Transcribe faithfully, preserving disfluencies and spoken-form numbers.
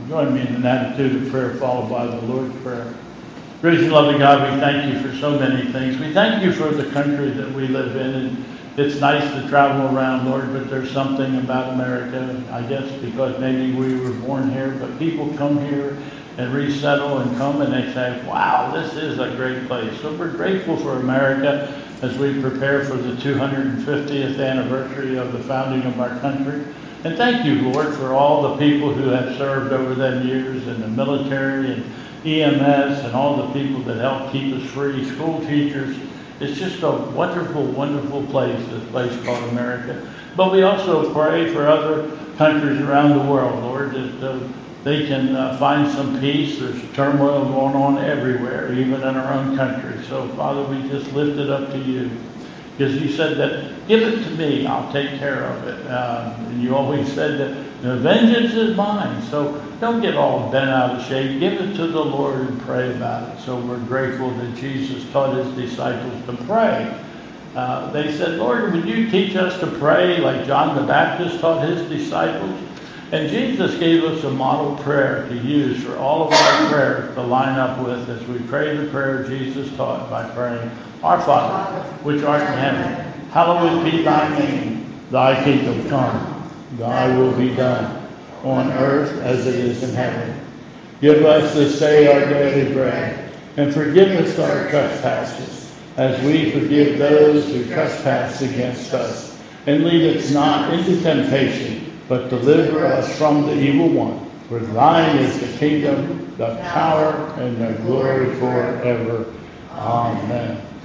join me in an attitude of prayer followed by the Lord's Prayer. Gracious and loving God, we thank you for so many things. We thank you for the country that we live in. And it's nice to travel around, Lord, but there's something about America, I guess because maybe we were born here, but people come here and resettle and come and they say, wow, this is a great place. So we're grateful for America as we prepare for the two hundred fiftieth anniversary of the founding of our country. And thank you, Lord, for all the people who have served over them years in the military and E M S and all the people that help keep us free, school teachers. It's just a wonderful, wonderful place, this place called America. But we also pray for other countries around the world, Lord, that uh, they can uh, find some peace. There's turmoil going on everywhere, even in our own country. So, Father, we just lift it up to you. Because you said that, give it to me, I'll take care of it. Uh, and you always said that the vengeance is mine. So don't get all bent out of shape. Give it to the Lord and pray about it. So we're grateful that Jesus taught his disciples to pray. Uh, they said, Lord, would you teach us to pray like John the Baptist taught his disciples? And Jesus gave us a model prayer to use for all of our prayers to line up with as we pray the prayer Jesus taught by praying, Our Father, which art in heaven, hallowed be thy name. Thy kingdom come, thy will be done, on earth as it is in heaven. Give us this day our daily bread, and forgive us our trespasses, as we forgive those who trespass against us. And lead us not into temptation, but deliver us from the evil one. For thine is the kingdom, the power, and the glory forever. Amen.